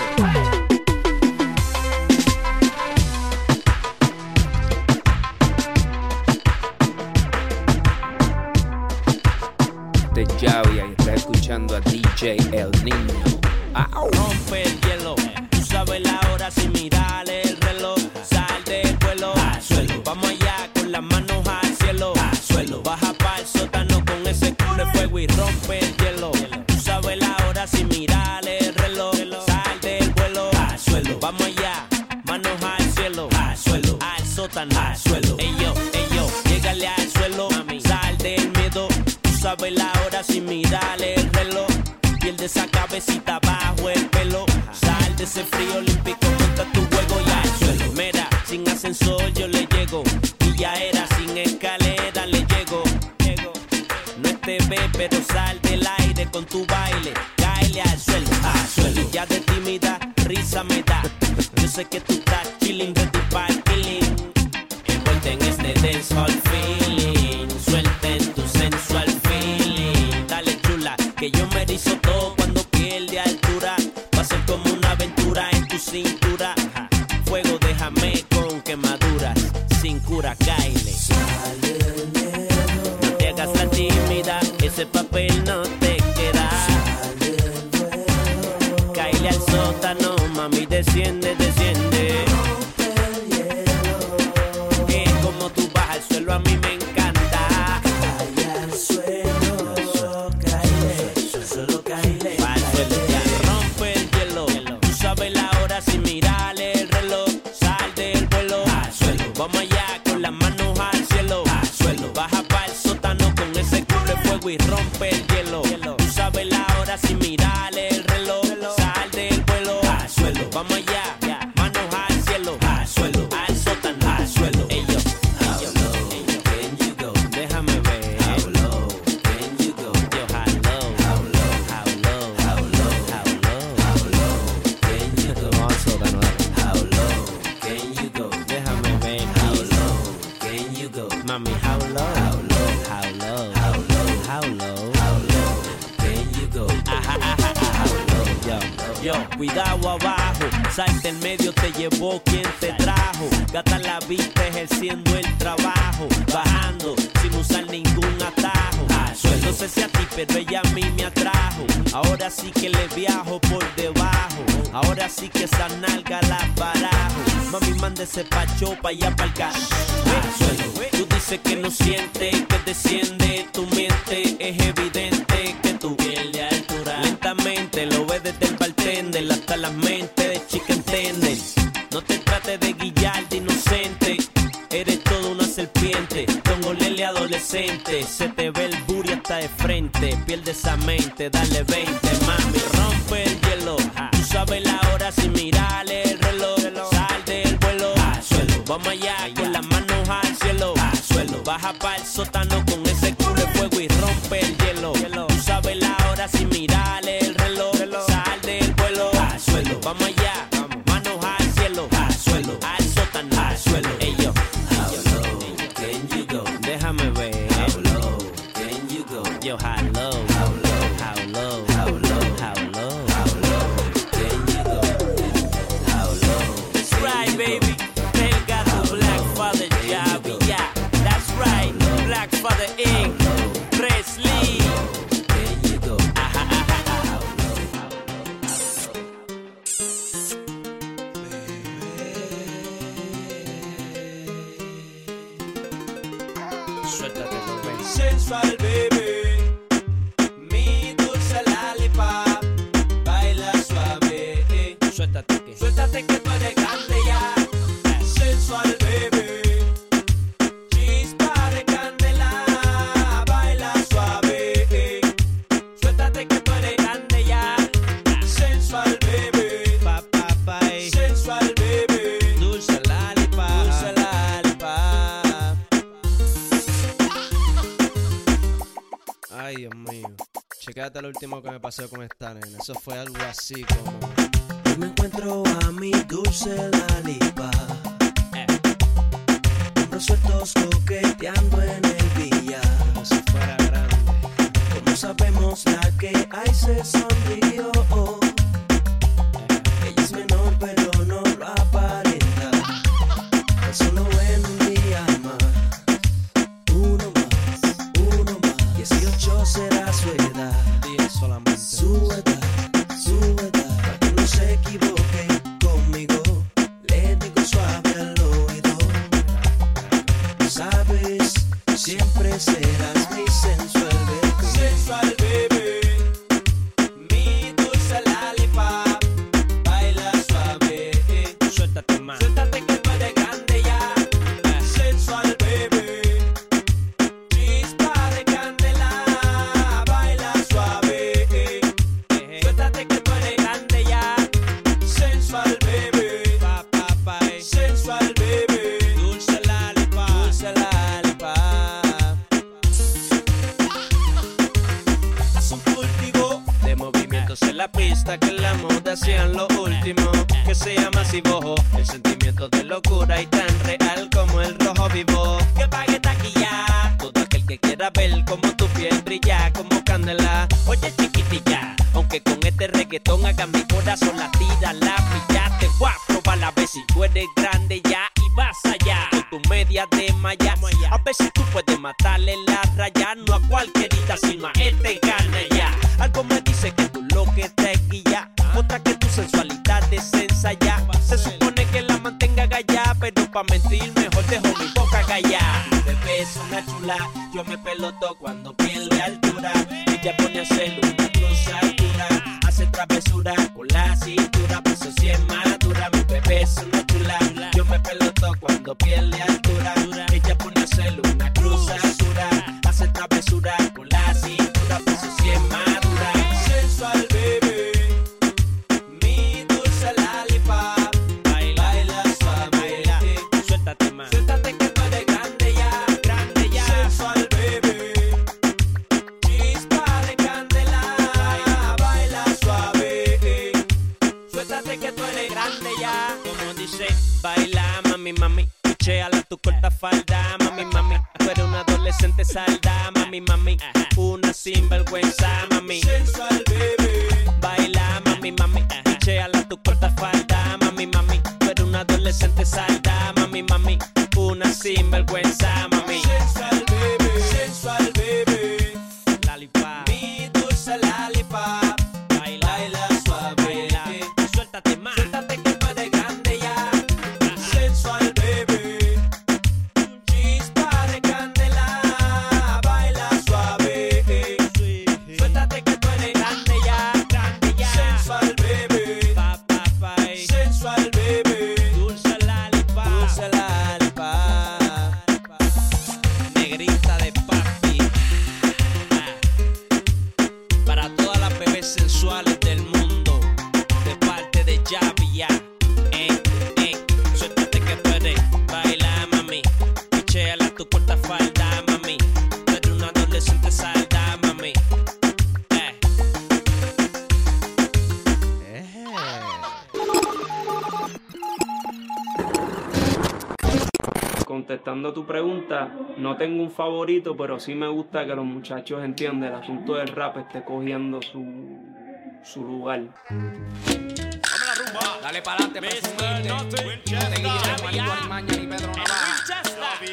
De Javia y estás escuchando a D J El Niño. Au. Rompe el hielo, tú sabes la hora sin mirarle el reloj. Sal del vuelo, al suelo. Vamos allá con las manos al cielo, al suelo. Baja pa'l sótano con ese culo de fuego y rompe el hielo. Tú sabes la hora sin mirarle el reloj. Sal del vuelo, al suelo. Vamos allá, manos al cielo, al suelo. Al sótano, al suelo. Ey yo, ey yo, llégale al suelo, mami. Sal del miedo, tú sabes la hora sin mirarle el reloj. Pierde esa cabecita bajo el pelo. Sal de ese frío olímpico, monta tu juego y al suelo. Mira, sin ascensor yo le llego. Y ya era, sin escalera le llego. No es T V, pero sal del aire con tu baile. Cáele al suelo, al suelo. Y ya de tímida, risa me da. Yo sé que tú estás chilling de tu killing. Envuelta en este dancehall feeling. Suelten tu sensual feeling. Dale chula, que yo me erizo todo cuando pierde altura. Va a ser como una aventura en tu cintura. Fuego déjame con quemaduras. Sin cura, cáele. No te hagas la tímida, ese papel no te queda. Cáele al sótano, mami, desciende, desciende. Que como tú vas al suelo a mí me encanta. Cáele al suelo, cáele, solo cáele. Al suelo ya rompe el hielo. Tú sabes la hora sin mirarle el reloj. Sal del vuelo, al suelo. Vamos allá con las manos al cielo, al suelo. Baja pa'l sótano con ese culo de fuego y rompe el hielo. Tú sabes la hora sin mirarle el reloj. Sal del vuelo, al suelo. Vamos allá, manos al cielo, al suelo. Al sótano, al suelo. Ey yo, how low can you go? Déjame ver. How low can you go? Yo, how low, how low, how low, how low, how low, how low can you go? No, al sótano. How low can you go? Déjame ver. How low can you go? Mami, how low, how low, how low, how low, how low, how low can you go? Ajá, ajá, ajá. Yo, yo, cuidado abajo, salte en medio, te llevó quien te trajo. Gata la vista ejerciendo el trabajo, bajando sin usar ningún atajo. suelo. No sé si a ti, pero ella a mí me atrajo. Ahora sí que le viajo por debajo. Ahora sí que esa nalga la barajo. Mami, mande ese pacho pa' allá pa'l carro. Suelo. Tú dices que no sientes, que desciende tu mente. Es evidente que tu piel de altura. Lentamente lo ves desde el bartender hasta las mentes de chicken tender. No te trates de guillar de inocente. Eres toda una serpiente, con olele adolescente. Se te ve el booty hasta de frente. Pierde esa mente, dale veinte, mami, rompe el hielo. Tú sabes la hora sin mirarle el reloj. Sal del vuelo, al suelo. Vamos allá con las manos al cielo, al suelo. Baja pa'l sótano con ese culo de fuego y rompe el hielo. Tú sabes la hora sin mirarle el reloj. Sal del vuelo, al suelo. Vamos allá, manos al cielo, al suelo. Al sótano, al suelo. Ey, yo. Déjame ver. How low can you go? Yo, how low? How low? How low? How low? How low? How low can you go? How low? That's right, baby. They got the Black Father job. Yeah, that's right. Black Father Incorporated. Presley. Can you go? Aha, aha, aha. Suéltate, bebé. Sensual baby, mi dulce lollipop, baila suave. eh. Suéltate que. Suéltate que tú eres grande ya. Sensual baby, chispa de candela, baila suave. eh. Suéltate que tú eres grande ya. Sensual baby, Pa, pa, pa, eh. sensual baby, Dulce lollipop. dulce lollipop. Ay, Dios mío. Checate lo último que me pasó con esta nena. Eso fue algo así como... Hoy me encuentro a mi dulce lollipop. Eh. Hombros sueltos coqueteando en el billar. como si fuera grande. Como sabemos la que hay se sonrió. Ella es menor pero no lo aparenta. Tan solo en un día más. Uno más, uno más. Dieciocho será su edad. diez solamente. Su edad, su edad. Para que no se equivoque conmigo, le digo suave al oído. Sabes, siempre serás mi sensual bebé. Sensual baby, mi dulce lollipop, baila suave. eh. Suéltate más. Suéltate que tú eres grande ya. Sensual baby, chispa de candela, baila suave. eh. Suéltate que tú eres grande ya. Sensual baby, Pa, pa, pa, eh. sensual baby, Dulce lollipop. dulce lollipop. Es un cultivo De movimientos en la pista que en la moda hacían lo último, que se llama así bojo. El sentimiento de locura y tan real como el rojo vivo. Que pague taquilla todo aquel que quiera ver como tu piel brilla como candela. Oye chiquitilla, aunque con este reggaetón haga mi corazón latir la pilla. Te voy a probar a ver si tú eres grande ya y vas allá con tu media de malla. A ver si tú puedes matarle la raya, no a cualquierita sino a este gana ya. Algo me dice que tú lo que te guía, otra que tu sensualidad desensaya. Se supone que la mantenga gallá, pero pa' mentir mejor dejo mi boca gallá. Bebé es una chula, yo me peloto cuando pierde altura. Ella pone a hacer una cruz altura, hace travesura con la cintura, pues eso sí es madura. Mi bebé es una chula, yo me peloto cuando pierde altura. Ella pone a hacer una cruz altura, hace travesura con la cintura, pues eso sí es madura. sensual baby, mi dulce lollipop, baila suave. eh. Suéltate más. Suéltate que tú eres grande ya, grande ya. Sensual baby, chispa de candela, baila suave. eh. Suéltate que tú eres grande ya. Como dice, baila mami, mami. Picheala tu corta falda, mami, mami. Tú eres una adolescente salda, mami, mami. Una sinvergüenza, mami. Sensual baby, Baila mami, mami. Picheala tu corta falda, mami, mami. Tú eres una adolescente salda, mami, mami. Una sinvergüenza, mami. sensual baby, sensual baby, contestando tu pregunta, no tengo un favorito, pero sí me gusta que los muchachos entiendan el asunto del rap esté cogiendo su, su lugar. Dale para adelante, presumiste. No te guía Juanito Arimaña ni Pedro Navaja.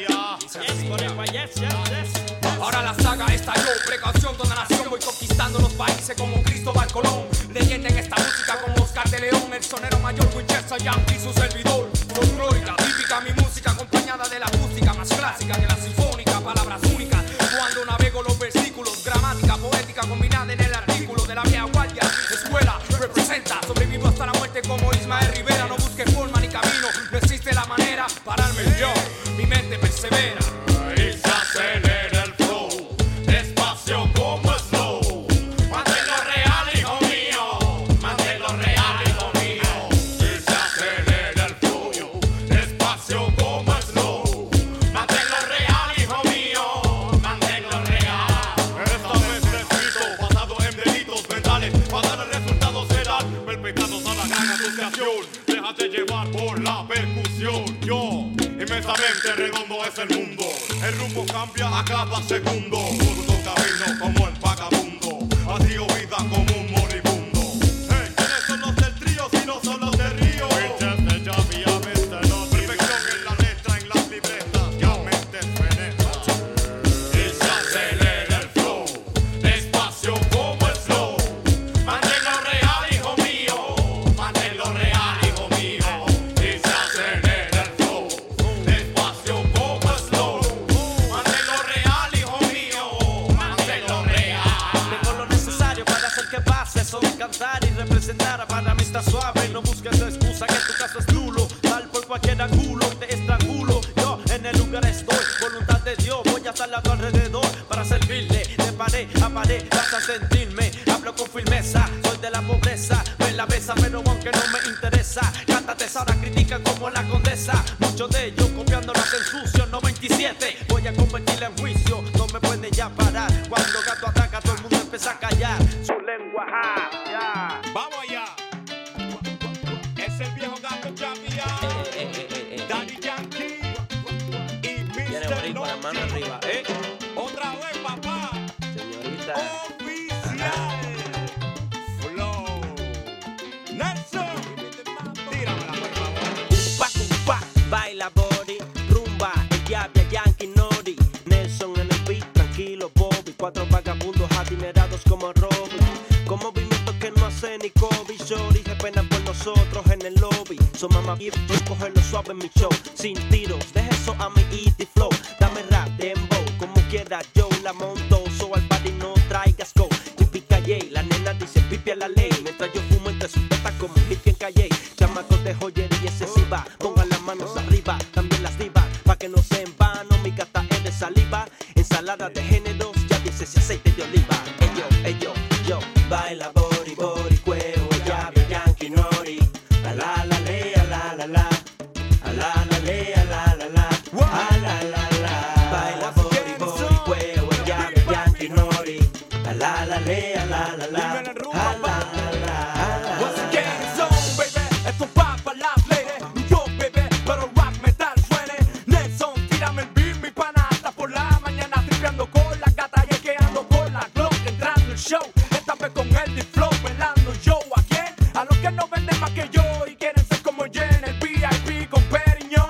Ahora la saga estalló, precaución, toda nación. Voy conquistando los países como Cristóbal Colón. Leyenda en esta música como Oscar de León. El sonero mayor, Winchester Yankee, su servidor. Folclórica, típica mi música, acompañada de la acústica más clásica que la sinfónica. Palabras únicas, cuando navego los versículos. Gramática, poética, combinada en el artículo de la vieja guardia. Escuela, representa, sobrevivo hasta la muerte como Ismael Rivera. No busque forma ni camino, no existe la manera. Pararme yo, mi mente persevera. Y se acelera el flow, despacio como slow. Manténlo real, hijo mío, manténlo real, hijo mío. Y se acelera el flow, despacio como slow. Manténlo real, hijo mío, manténlo real. Esta vez escrito, basado en delitos mentales, para dar el resultado serán perpetrados a la gran asociación. Déjate llevar por la percusión. Yo, inmensamente redondo es el mundo. El rumbo cambia a cada segundo. Busco camino como el vagabundo. Adiós vida como un moribundo. Hey, ¿quiénes son los del trío si no son los de Río? Winchester, Javi, Avesta, los perfección en la letra, en las libretas, ya mentes penetran. Y se acelera el flow, despacio como el slow. Manténlo real, hijo mío, manténlo real, hijo mío. Y se acelera el flow, despacio como el slow. Manténlo real, hijo mío, manténlo real. Tengo lo necesario para hacer que pase. Eso de cantar y representar para mí está suave. No busques excusa que tu caso es nulo. Tal por cualquier ángulo te estrangulo. Yo en el lugar estoy, voluntad de Dios. Voy a estar a tu alrededor para servirle. De pared a pared vas a sentirme. Hablo con firmeza, soy de la pobreza. Me la besa pero aunque no me interesa. Cántate ahora, critican como la condesa. Muchos de ellos copiándolas en sucio. noventa y siete, voy a convertirla en juicio. No me pueden ya parar. Cuando gato ataca todo el mundo empieza a callar. Su lengua, ja, ya. Vamos allá. Es el viejo gato Javi, Daddy Yankee y mister con la mano arriba, ¿eh? Otra vez, papá. Señorita. Oficial. Flow. Nelson. Tíramela, por favor. Pa, pa, baila body, rumba, llave, Yankee Nori. Nelson en el beat, tranquilo Bobby. Cuatro vagabundos adinerados como Robin. Con movimientos que no hace ni Kobe. Shorty se pena por nosotros en el lobby. So mamá, yo cogerlo suave en mi show. Sin tiros, deja eso a mi easy flow. Dame rap, dembow, como quiera yo la monto. So al party no traigas go. Yippee calle, la nena dice pipi a la ley. Mientras yo fumo entre sus tetas como un hippie en calle. Chamacos de joyería excesiva, pongan las manos arriba, también las divas, pa' que no se en vano, mi gata es de saliva. Ensalada de géneros, ya dice ese aceite de oliva. Ello, ello, yo, baila bori, bori, cuero, llave, Yankee Nori. A la la le, a la la la. A la la le, a la la la. A la la la. Baila bori, bori, cuero, llave, Yankee Nori. A la la le, a la la la. A la la la. Once again, it's on, baby. Esto va pa' la lady. Yo, baby, pero rap metal suene. Nelson, tírame el beat, mi pana. Hasta por la mañana tripeando con la gata y quedando con la Glock. Entrando el show, esta vez con el deep flow. Velando yo, ¿a quién? A los que no venden más que yo y quieren ser como yo en el V I P con Periñón.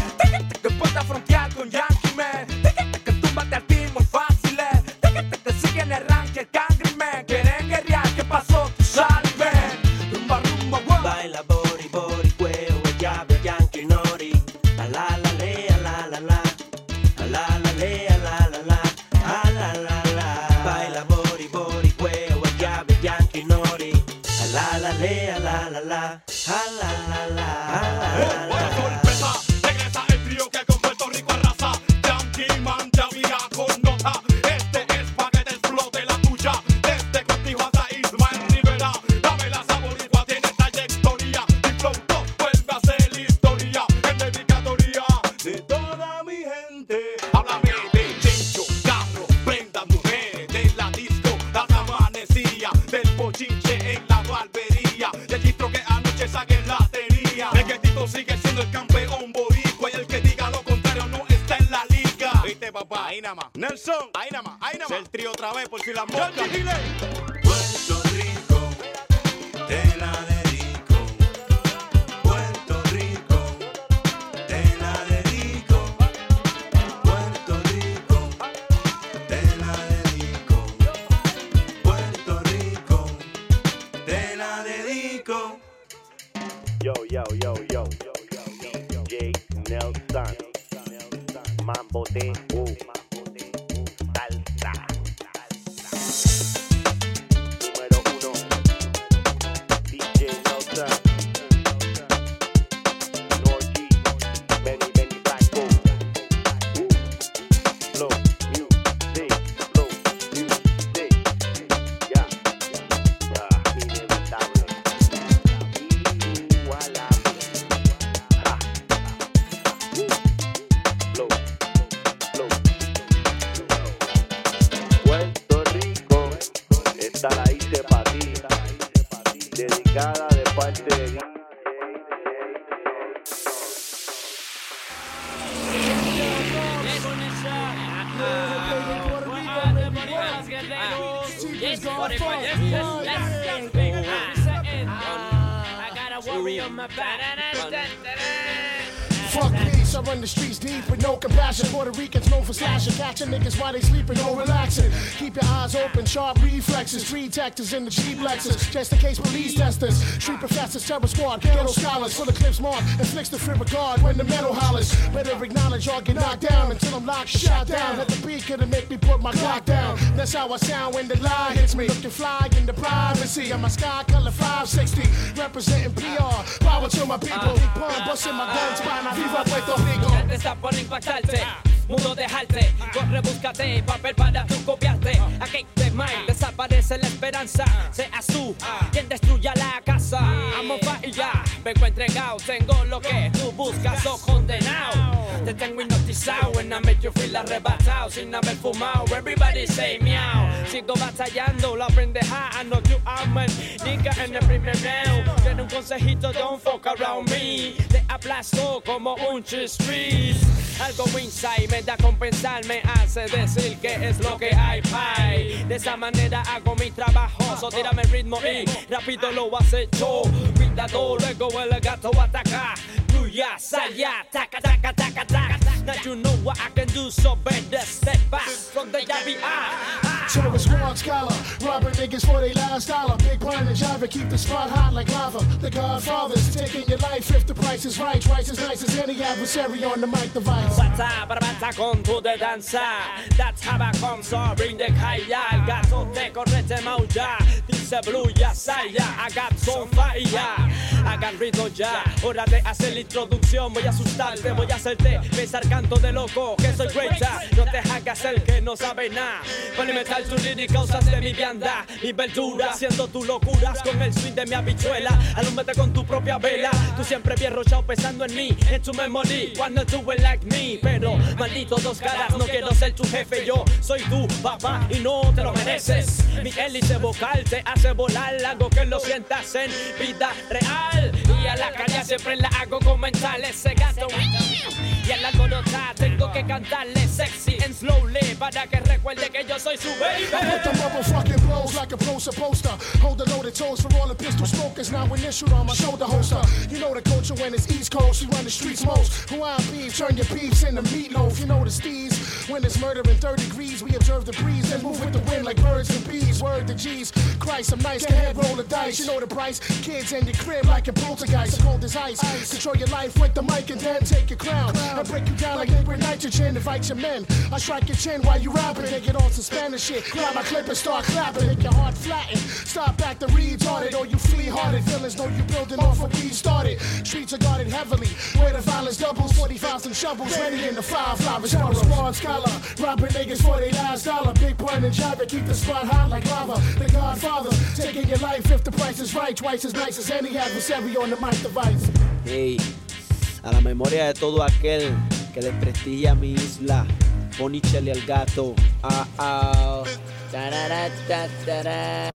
Que pueda frontear con Yankee Man. Que túmbate al team muy fácil. Que siguen el ranking, Cangri Man. Quieren guerrear, ¿qué pasó? Tú sabes, man. Rumba, rumba, wow. Baila bori, bori, cuero, llave, Yankee Nori. A la la le, a la la la. A la la le, a la la la. A la la la. Baila bori, bori, cuero, llave, Yankee Nori. A la la le, a la la la. A la la la. A la la la. Sorpresa, regresa el trío que con Puerto Rico arrasa. Yankee Man, Javi con nota. Este es pa' que te explote la tuya. Desde Contigo hasta Ismael Rivera. Dame la saboricua, tiene trayectoria. Y pronto vuelve a ser historia. En dedicatoria de toda mi gente. Háblame de chincho, carro, prendas, mujeres. De la disco, las amanecía. Del bochinche en la barbería. Registro que anoche saqué la tenía. El que Tito sigue siendo el campeón boricua. Y el que diga lo contrario no está el trío otra vez por si las moscas. Puerto Rico, te la dedico. Puerto Rico, te la dedico. Puerto Rico, te la dedico. Puerto Rico, te la dedico. Yo, yo, yo, yo. D J Nelson. Mambo de U. Salsa. Número uno. D J Nelson. Norgy. Benny, Benny Blanco. Flow, music. Flow, music. Ya. Ya. Inevitable. Igualable. Ah. Flow, flow. Puerto Rico, esta la hice para ti, dedicada de parte de ti. Fuck peace, I run the streets deep with no compassion. Puerto Ricans known for slashing, catching niggas while they sleeping, no relaxing. Keep your eyes open, sharp reflexes. Street tactors in the cheap Lexus, just in case police testers. Street professors, terror squad, ghetto scholars. Full of clips marked, inflicts the fear of God when the metal hollers. Better acknowledge or get knocked down until I'm locked, shot down. Let the beat couldn't make me put my clock down. That's how I sound when the lie hits me. Looking fly in the privacy of my sky color five sixty. Representing P R, power to my people. Big pun, busting my guns, spine, I viva Puerto Rico. Te está por impactarte, mundo dejarte. Corre, búscate papel para tú copiarte. Aquí te mind, desaparece la esperanza. Seas tú quien destruya la casa. Amo y ya, vengo entregado. Tengo lo que tú buscas, o condenado. Te tengo hipnotizado, and I make you feel arrebatado. Sin haber fumado, everybody say meow. Sigo batallando, la pendeja, I know you are my nigga en el primer round. Tiene un consejito, don't fuck around me. Te aplasto como un cheese trees. Algo inside me da compensar, me hace decir que es lo que hay, pay. De esa manera hago mi trabajo, so tírame el ritmo y rápido lo has hecho. Cuidado, luego el gato ataca. Bluya, salya, taca, taca, taca, taca. Now you know what I can do, so better step back from the Yabi. Tourist one scholar, robbing niggas for their last dollar. Big pun and jive, keep the spot hot like lava. The Godfather's taking your life if the price is right. Twice as nice as any adversary on the mic device. Bata, bata con tu de danza. That's how I come, so bring the kaya. El gato te corre, te maulla. Dice blue, ya saya. I got some fire. Hagan ruido ya. Hora de hacer la introducción. Voy a asustarte, voy a hacerte pensar canto de loco. Que soy greater. No te hagas el que no sabe nada. Polimetal tu lírica, usas de mi vianda. Mi verdura, haciendo tus locuras con el swing de mi habichuela. Alúmbrate con tu propia vela. Tú siempre bien rochado pensando en mí. En tu memory, wanna do it like me. Pero maldito dos caras, no quiero ser tu jefe. Yo soy tu papá y no te lo mereces. Mi hélice vocal te hace volar. Algo que lo sientas en vida real. Y a la calle siempre la hago con mental. Ese gato y al alborota tengo que cantarle sexy and slowly para que recuerde que yo soy su baby. I put the motherfucking blows like a pro supposed to. Hold the loaded toes for all the pistol smokers. Now when issued on my shoulder holster. You know the culture when it's East Coast. We run the streets most. Hawaiian beef, turn your beefs into meatloaf. You know the steez. When it's murder in thirty degrees, we observe the breeze and move with the wind like birds and bees. Word to G's. Christ, I'm nice. Go ahead, roll the dice. You know the price. Kids in your crib like a poltergeist. Cold as ice. Control your life with the mic and then take your crown. I break you down like liquid nitrogen. Invite your men. I strike your chin while you rapping. They get on some Spanish shit. Grab my clip and start clapping. Make your heart flatten. Stop back the reeds on it. Or you flee hearted. Villains know you building off what we started. Streets are guarded heavily. Where the violence doubles. forty-fives and shovels. Ready in the five flowers. Squad scholar. Robbing niggas for their last dollar. Big pun and jive. Keep the spot hot like lava. The Godfather. Taking your life if the price is right. Twice as nice as any adversary on the mic device. Hey, a la memoria de todo aquel que desprestigia mi isla, Ponichele al gato. Ah, ah.